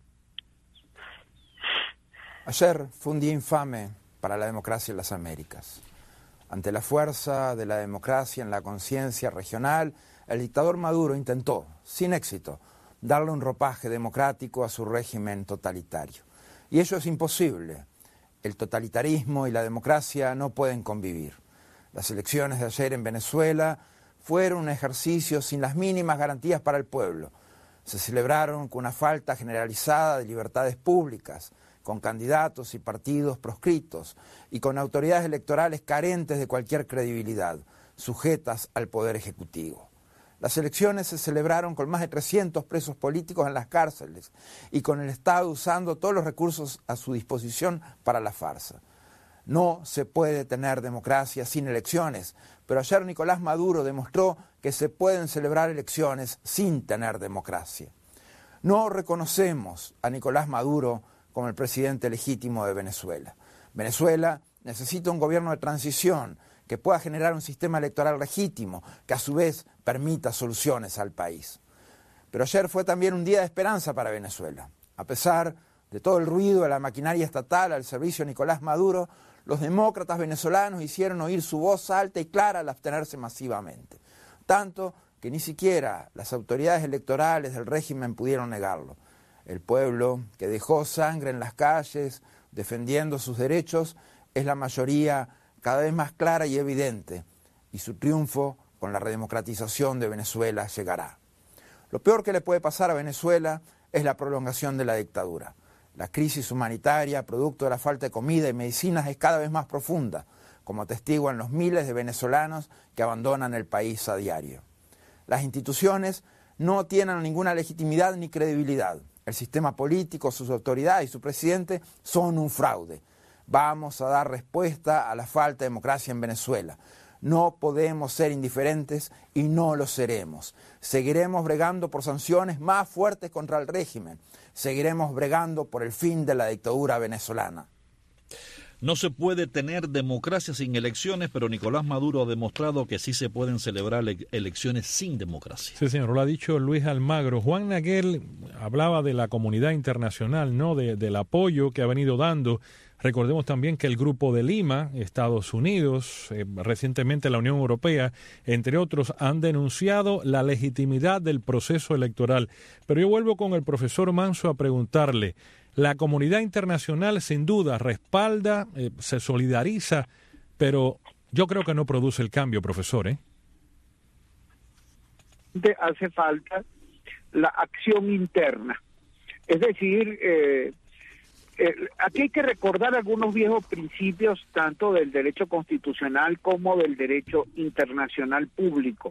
Ayer fue un día infame para la democracia en las Américas. Ante la fuerza de la democracia en la conciencia regional, el dictador Maduro intentó, sin éxito, darle un ropaje democrático a su régimen totalitario. Y eso es imposible. El totalitarismo y la democracia no pueden convivir. Las elecciones de ayer en Venezuela fueron un ejercicio sin las mínimas garantías para el pueblo. Se celebraron con una falta generalizada de libertades públicas, con candidatos y partidos proscritos y con autoridades electorales carentes de cualquier credibilidad, sujetas al poder ejecutivo. Las elecciones se celebraron con más de trescientos presos políticos en las cárceles y con el Estado usando todos los recursos a su disposición para la farsa. No se puede tener democracia sin elecciones, pero ayer Nicolás Maduro demostró que se pueden celebrar elecciones sin tener democracia. No reconocemos a Nicolás Maduro como el presidente legítimo de Venezuela. Venezuela necesita un gobierno de transición que pueda generar un sistema electoral legítimo, que a su vez permita soluciones al país. Pero ayer fue también un día de esperanza para Venezuela. A pesar de todo el ruido de la maquinaria estatal al servicio de Nicolás Maduro, los demócratas venezolanos hicieron oír su voz alta y clara al abstenerse masivamente. Tanto que ni siquiera las autoridades electorales del régimen pudieron negarlo. El pueblo que dejó sangre en las calles defendiendo sus derechos es la mayoría cada vez más clara y evidente, y su triunfo con la redemocratización de Venezuela llegará. Lo peor que le puede pasar a Venezuela es la prolongación de la dictadura. La crisis humanitaria, producto de la falta de comida y medicinas, es cada vez más profunda, como atestiguan los miles de venezolanos que abandonan el país a diario. Las instituciones no tienen ninguna legitimidad ni credibilidad. El sistema político, sus autoridades y su presidente son un fraude. Vamos a dar respuesta a la falta de democracia en Venezuela. No podemos ser indiferentes y no lo seremos. Seguiremos bregando por sanciones más fuertes contra el régimen. Seguiremos bregando por el fin de la dictadura venezolana. No se puede tener democracia sin elecciones, pero Nicolás Maduro ha demostrado que sí se pueden celebrar ele- elecciones sin democracia. Sí, señor, lo ha dicho Luis Almagro. Juan Naguel hablaba de la comunidad internacional, ¿no? De, del apoyo que ha venido dando. Recordemos también que el Grupo de Lima, Estados Unidos, eh, recientemente la Unión Europea, entre otros, han denunciado la legitimidad del proceso electoral. Pero yo vuelvo con el profesor Manso a preguntarle, la comunidad internacional sin duda respalda, eh, se solidariza, pero yo creo que no produce el cambio, profesor, ¿eh? Hace falta la acción interna. Es decir, eh, eh, aquí hay que recordar algunos viejos principios, tanto del derecho constitucional como del derecho internacional público.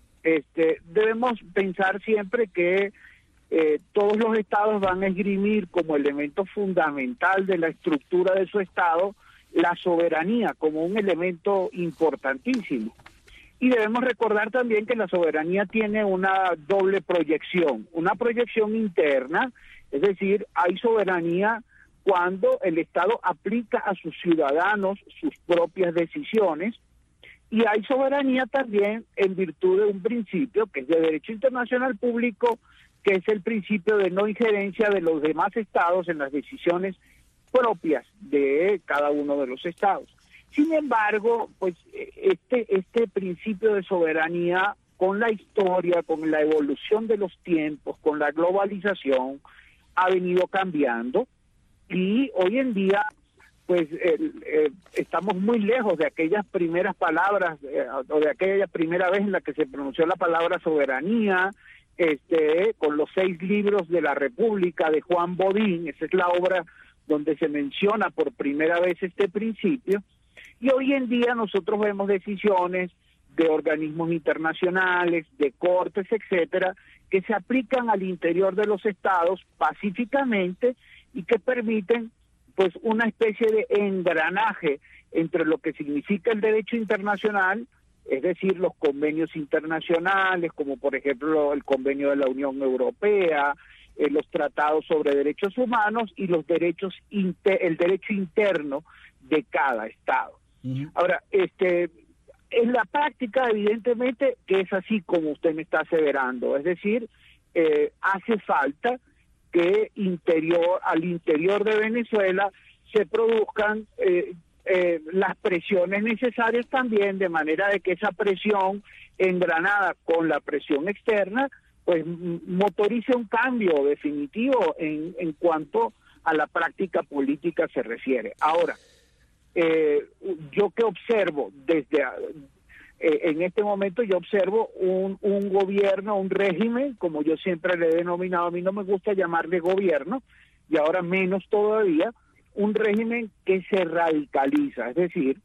Este, debemos pensar siempre que Eh, todos los estados van a esgrimir como elemento fundamental de la estructura de su estado la soberanía como un elemento importantísimo. Y debemos recordar también que la soberanía tiene una doble proyección, una proyección interna, es decir, hay soberanía cuando el Estado aplica a sus ciudadanos sus propias decisiones, y hay soberanía también en virtud de un principio que es de derecho internacional público, que es el principio de no injerencia de los demás estados en las decisiones propias de cada uno de los estados. Sin embargo, pues este este principio de soberanía, con la historia, con la evolución de los tiempos, con la globalización, ha venido cambiando, y hoy en día pues eh, eh, estamos muy lejos de aquellas primeras palabras eh, o de aquella primera vez en la que se pronunció la palabra soberanía, este con los seis libros de la República de Juan Bodín. Esa es la obra donde se menciona por primera vez este principio, y hoy en día nosotros vemos decisiones de organismos internacionales, de cortes, etcétera, que se aplican al interior de los estados pacíficamente y que permiten pues una especie de engranaje entre lo que significa el derecho internacional, es decir, los convenios internacionales, como por ejemplo el convenio de la Unión Europea, eh, los tratados sobre derechos humanos y los derechos inter, el derecho interno de cada estado. Uh-huh. Ahora, este, en la práctica, evidentemente, que es así como usted me está aseverando, es decir, eh, hace falta que interior al interior de Venezuela se produzcan eh, Eh, las presiones necesarias también, de manera de que esa presión engranada con la presión externa pues motorice un cambio definitivo en, en cuanto a la práctica política se refiere. Ahora, eh, yo que observo desde eh, en este momento yo observo un, un gobierno, un régimen, como yo siempre le he denominado, a mí no me gusta llamarle gobierno, y ahora menos todavía, un régimen que se radicaliza, es decir,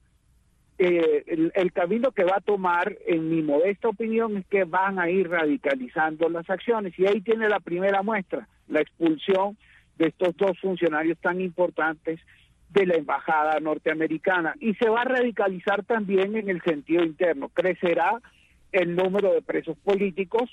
eh, el, el camino que va a tomar, en mi modesta opinión, es que van a ir radicalizando las acciones, y ahí tiene la primera muestra, la expulsión de estos dos funcionarios tan importantes de la embajada norteamericana, y se va a radicalizar también en el sentido interno, crecerá el número de presos políticos,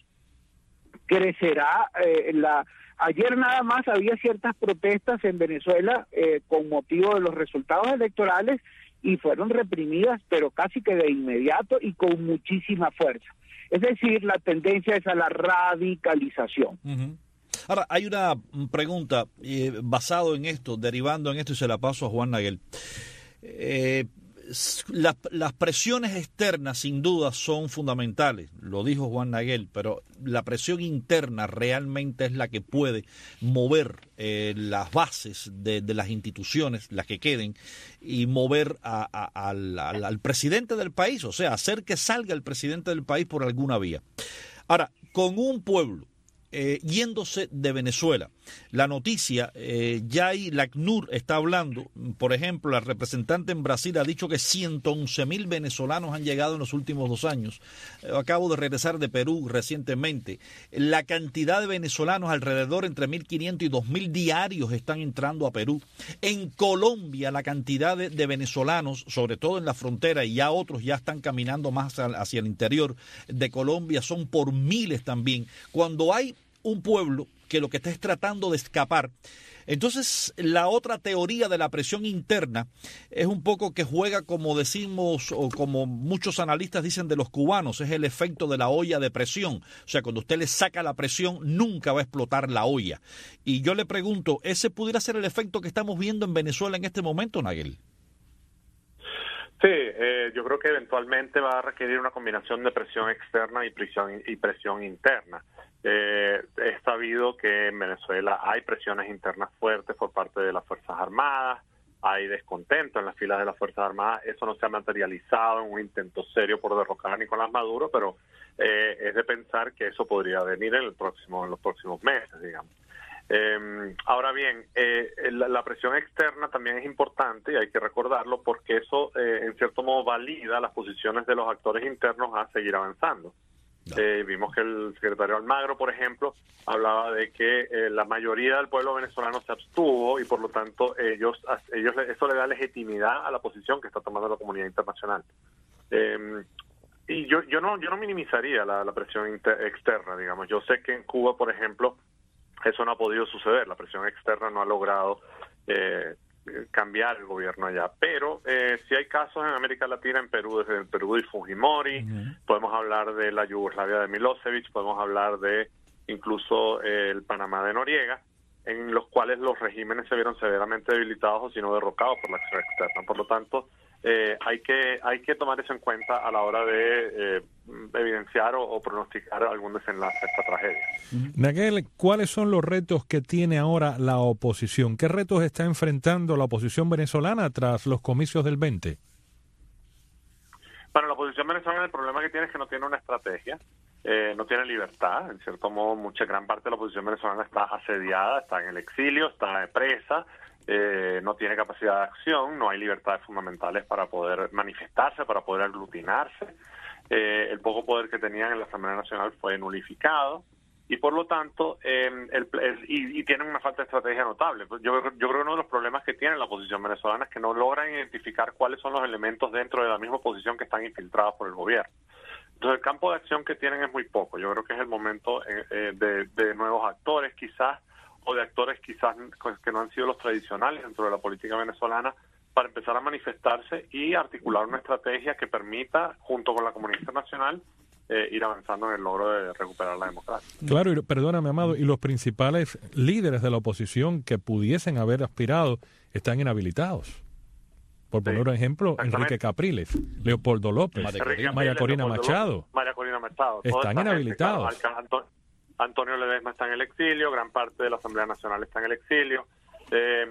crecerá eh, la... Ayer nada más había ciertas protestas en Venezuela eh, con motivo de los resultados electorales y fueron reprimidas, pero casi que de inmediato y con muchísima fuerza. Es decir, la tendencia es a la radicalización. Uh-huh. Ahora, hay una pregunta eh, basado en esto, derivando en esto, y se la paso a Juan Naguel. Eh, las, las presiones externas sin duda son fundamentales, lo dijo Juan Naguel, pero la presión interna realmente es la que puede mover eh, las bases de, de las instituciones, las que queden, y mover a, a, al, al, al presidente del país, o sea, hacer que salga el presidente del país por alguna vía. Ahora, con un pueblo eh, yéndose de Venezuela. La noticia, eh, ya ahí la ACNUR está hablando, por ejemplo, la representante en Brasil ha dicho que ciento once mil venezolanos han llegado en los últimos dos años. Eh, acabo de regresar de Perú recientemente. La cantidad de venezolanos, alrededor entre mil quinientos y dos mil diarios, están entrando a Perú. En Colombia, la cantidad de, de venezolanos, sobre todo en la frontera, y ya otros ya están caminando más hacia el interior de Colombia, son por miles también. Cuando hay un pueblo que lo que está es tratando de escapar, entonces la otra teoría de la presión interna es un poco que juega, como decimos, o como muchos analistas dicen de los cubanos, es el efecto de la olla de presión. O sea, cuando usted le saca la presión, nunca va a explotar la olla. Y yo le pregunto, ¿ese pudiera ser el efecto que estamos viendo en Venezuela en este momento, Naguel? Sí, eh, yo creo que eventualmente va a requerir una combinación de presión externa y presión, y presión interna. Eh, es sabido que en Venezuela hay presiones internas fuertes por parte de las Fuerzas Armadas, hay descontento en las filas de las Fuerzas Armadas. Eso no se ha materializado en un intento serio por derrocar a Nicolás Maduro, pero eh, es de pensar que eso podría venir en el próximo, en los próximos meses, digamos. Eh, ahora bien, eh, la, la presión externa también es importante y hay que recordarlo, porque eso eh, en cierto modo valida las posiciones de los actores internos a seguir avanzando. Eh, vimos que el secretario Almagro, por ejemplo, hablaba de que eh, la mayoría del pueblo venezolano se abstuvo y por lo tanto ellos, ellos eso le da legitimidad a la posición que está tomando la comunidad internacional. Eh, y yo yo no yo no minimizaría la, la presión inter, externa, digamos. Yo sé que en Cuba, por ejemplo, eso no ha podido suceder, la presión externa no ha logrado eh, cambiar el gobierno allá, pero eh, sí hay casos en América Latina, en Perú, desde el Perú de Fujimori, uh-huh. podemos hablar de la Yugoslavia de Milosevic, podemos hablar de incluso eh, el Panamá de Noriega, en los cuales los regímenes se vieron severamente debilitados o si no derrocados por la acción externa. Por lo tanto, eh, hay que hay que tomar eso en cuenta a la hora de eh, evidenciar o, o pronosticar algún desenlace de esta tragedia. Naguel, ¿cuáles son los retos que tiene ahora la oposición? ¿Qué retos está enfrentando la oposición venezolana tras los comicios del veinte? Bueno, la oposición venezolana, el problema que tiene es que no tiene una estrategia. Eh, no tiene libertad, en cierto modo mucha gran parte de la oposición venezolana está asediada, está en el exilio, está presa, eh, no tiene capacidad de acción, no hay libertades fundamentales para poder manifestarse, para poder aglutinarse, eh, el poco poder que tenían en la Asamblea Nacional fue nulificado y por lo tanto eh, el, el, y, y tienen una falta de estrategia notable. Yo, yo creo que uno de los problemas que tiene la oposición venezolana es que no logran identificar cuáles son los elementos dentro de la misma oposición que están infiltrados por el gobierno. Entonces el campo de acción que tienen es muy poco. Yo creo que es el momento eh, de, de nuevos actores quizás, o de actores quizás que no han sido los tradicionales dentro de la política venezolana, para empezar a manifestarse y articular una estrategia que permita, junto con la comunidad internacional, eh, ir avanzando en el logro de recuperar la democracia. Claro, y perdóname, Amado, y los principales líderes de la oposición que pudiesen haber aspirado están inhabilitados. Por poner sí, un ejemplo, Enrique Capriles, Leopoldo López, María, María Corina Leopoldo Machado. López, María Corina Machado. Están inhabilitados. Gente, claro, Antonio Ledesma está en el exilio, gran parte de la Asamblea Nacional está en el exilio. Eh,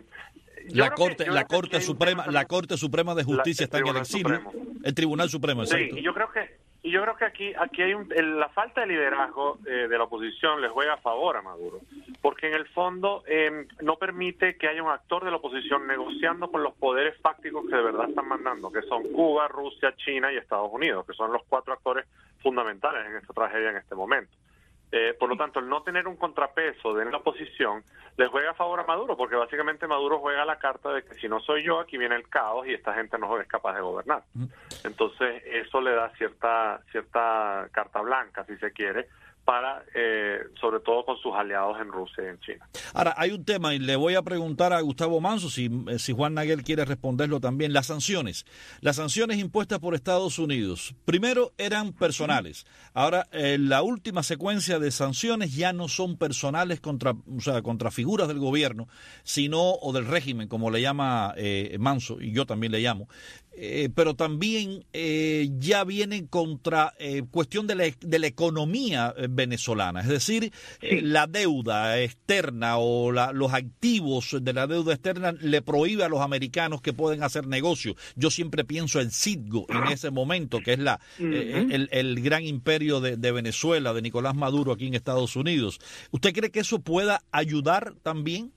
la Corte, que, la Corte Suprema, la Corte Suprema de Justicia la, está en el exilio. Supremo. El Tribunal Supremo, exacto. Sí, y yo creo que y yo creo que aquí aquí hay un, el, la falta de liderazgo eh, de la oposición les juega a favor a Maduro, porque en el fondo eh, no permite que haya un actor de la oposición negociando con los poderes fácticos que de verdad están mandando, que son Cuba, Rusia, China y Estados Unidos, que son los cuatro actores fundamentales en esta tragedia en este momento. Eh, por lo tanto, el no tener un contrapeso de la oposición le juega a favor a Maduro, porque básicamente Maduro juega la carta de que si no soy yo, aquí viene el caos y esta gente no es capaz de gobernar. Entonces, eso le da cierta cierta carta blanca, si se quiere, para, eh, sobre todo con sus aliados en Rusia y en China. Ahora, hay un tema, y le voy a preguntar a Gustavo Manso, si, si Juan Naguel quiere responderlo también, las sanciones. Las sanciones impuestas por Estados Unidos, primero eran personales. Ahora, eh, la última secuencia de sanciones ya no son personales contra, o sea, contra figuras del gobierno, sino, o del régimen, como le llama eh, Manso, y yo también le llamo, Eh, pero también eh, ya vienen contra eh, cuestión de la, de la economía venezolana, es decir, sí. eh, la deuda externa o la, los activos de la deuda externa le prohíbe a los americanos que pueden hacer negocio. Yo siempre pienso en Citgo en ese momento, que es la uh-huh. eh, el, el gran imperio de, de Venezuela, de Nicolás Maduro aquí en Estados Unidos. ¿Usted cree que eso pueda ayudar también?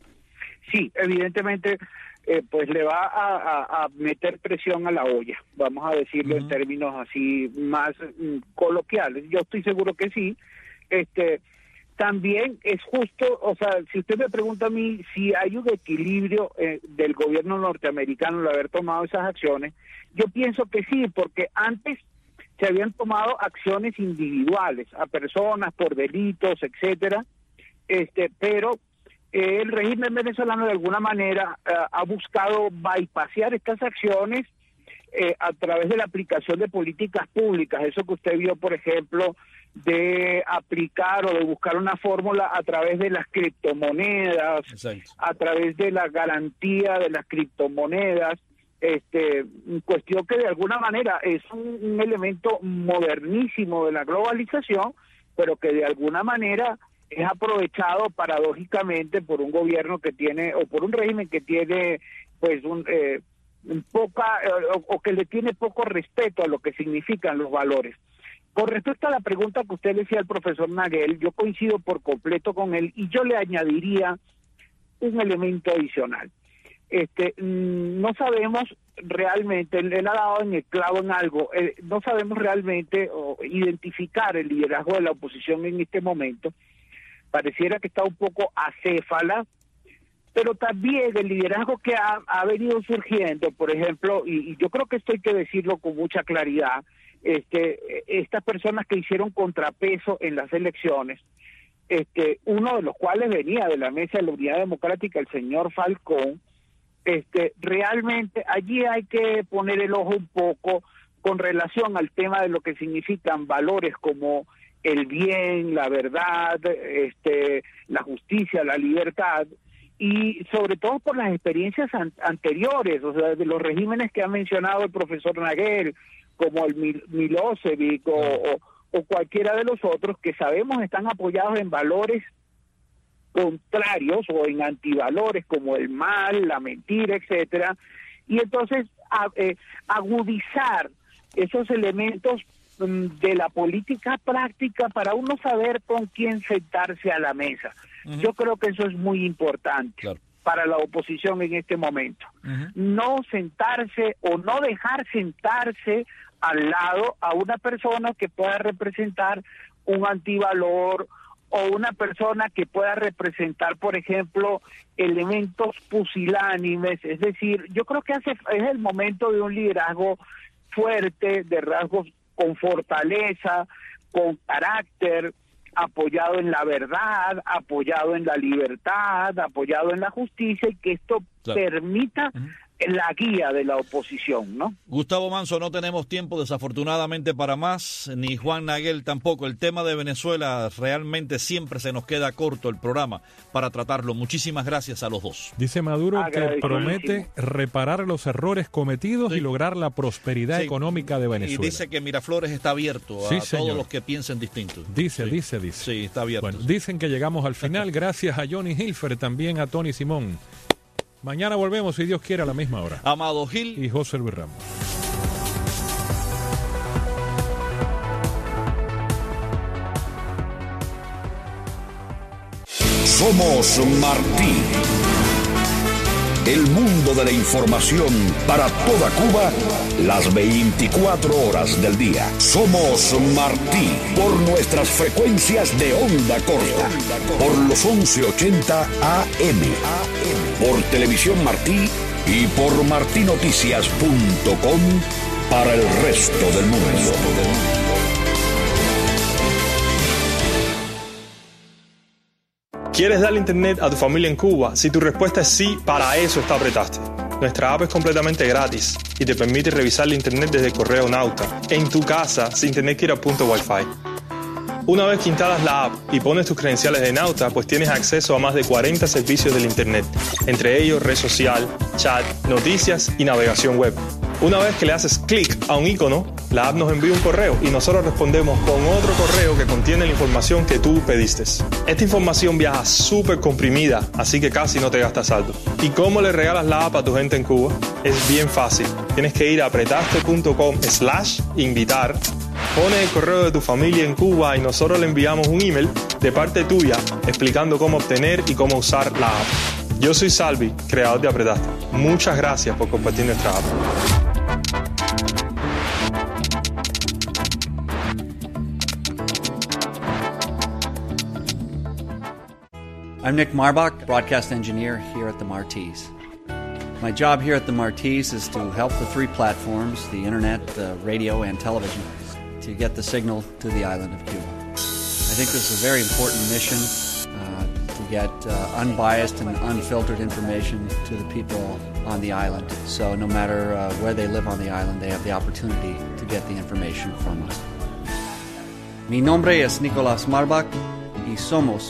Sí, evidentemente, eh, pues le va a, a, a meter presión a la olla, vamos a decirlo uh-huh. en términos así más mm, coloquiales. Yo estoy seguro que sí. Este, también es justo, o sea, si usted me pregunta a mí si hay un equilibrio eh, del gobierno norteamericano de haber tomado esas acciones, yo pienso que sí, porque antes se habían tomado acciones individuales a personas por delitos, etcétera, este, pero eh, el régimen venezolano de alguna manera eh, ha buscado bypassear estas acciones eh, a través de la aplicación de políticas públicas. Eso que usted vio, por ejemplo, de aplicar o de buscar una fórmula a través de las criptomonedas, Exacto. a través de la garantía de las criptomonedas, este, cuestión que de alguna manera es un, un elemento modernísimo de la globalización, pero que de alguna manera es aprovechado paradójicamente por un gobierno que tiene, o por un régimen que tiene, pues, un, eh, un poca, eh, o, o que le tiene poco respeto a lo que significan los valores. Con respecto a la pregunta que usted le decía al profesor Naguel, yo coincido por completo con él y yo le añadiría un elemento adicional. Este, no sabemos realmente, él, él ha dado en el clavo en algo, eh, no sabemos realmente o, identificar el liderazgo de la oposición en este momento. Pareciera que está un poco acéfala, pero también el liderazgo que ha, ha venido surgiendo, por ejemplo, y, y yo creo que esto hay que decirlo con mucha claridad, este, estas personas que hicieron contrapeso en las elecciones, este, uno de los cuales venía de la Mesa de la Unidad Democrática, el señor Falcón, este, realmente allí hay que poner el ojo un poco con relación al tema de lo que significan valores como el bien, la verdad, este, la justicia, la libertad, y sobre todo por las experiencias an- anteriores, o sea, de los regímenes que ha mencionado el profesor Naguel, como el Mil- Milosevic o, o, o cualquiera de los otros, que sabemos están apoyados en valores contrarios o en antivalores como el mal, la mentira, etcétera, y entonces a, eh, agudizar esos elementos um, de la política práctica para uno saber con quién sentarse a la mesa. Uh-huh. Yo creo que eso es muy importante claro. para la oposición en este momento. Uh-huh. No sentarse o no dejar sentarse al lado a una persona que pueda representar un antivalor o una persona que pueda representar, por ejemplo, elementos pusilánimes. Es decir, yo creo que hace, es el momento de un liderazgo fuerte, de rasgos con fortaleza, con carácter, apoyado en la verdad, apoyado en la libertad, apoyado en la justicia, y que esto claro. permita uh-huh. la guía de la oposición, ¿no? Gustavo Manso, no tenemos tiempo desafortunadamente para más, ni Juan Naguel tampoco. El tema de Venezuela realmente siempre se nos queda corto el programa para tratarlo. Muchísimas gracias a los dos. Dice Maduro que promete reparar los errores cometidos sí. y lograr la prosperidad sí. económica de Venezuela. Y dice que Miraflores está abierto a sí, todos los que piensen distinto. Dice, sí. dice, dice. Sí, está abierto. Bueno, dicen que llegamos al final. Gracias a Johnny Hilfer, también a Tony Simón. Mañana volvemos, si Dios quiere, a la misma hora. Amado Gil y José Luis Ramos. Somos Martí. El mundo de la información para toda Cuba, las veinticuatro horas del día. Somos Martí por nuestras frecuencias de onda corta, por los once ochenta A M, por Televisión Martí y por martinoticias punto com para el resto del mundo. ¿Quieres darle internet a tu familia en Cuba? Si tu respuesta es sí, para eso está Apretaste. Nuestra app es completamente gratis y te permite revisar la internet desde el correo Nauta, en tu casa, sin tener que ir a punto Wi-Fi. Una vez que instalas la app y pones tus credenciales de Nauta, pues tienes acceso a más de cuarenta servicios del internet, entre ellos red social, chat, noticias y navegación web. Una vez que le haces clic a un icono, la app nos envía un correo y nosotros respondemos con otro correo que contiene la información que tú pediste. Esta información viaja súper comprimida, así que casi no te gastas saldo. ¿Y cómo le regalas la app a tu gente en Cuba? Es bien fácil. Tienes que ir a apretaste.com slash invitar, pones el correo de tu familia en Cuba y nosotros le enviamos un email de parte tuya explicando cómo obtener y cómo usar la app. Yo soy Salvi, creador de Apretaste. Muchas gracias por compartir nuestra app. I'm Nick Marbach, broadcast engineer here at the Martis. My job here at the Martis is to help the three platforms, the internet, uh, radio, and television, to get the signal to the island of Cuba. I think this is a very important mission uh, to get uh, unbiased and unfiltered information to the people on the island. So no matter uh, where they live on the island, they have the opportunity to get the information from us. Mi nombre es Nicolás Marbach y somos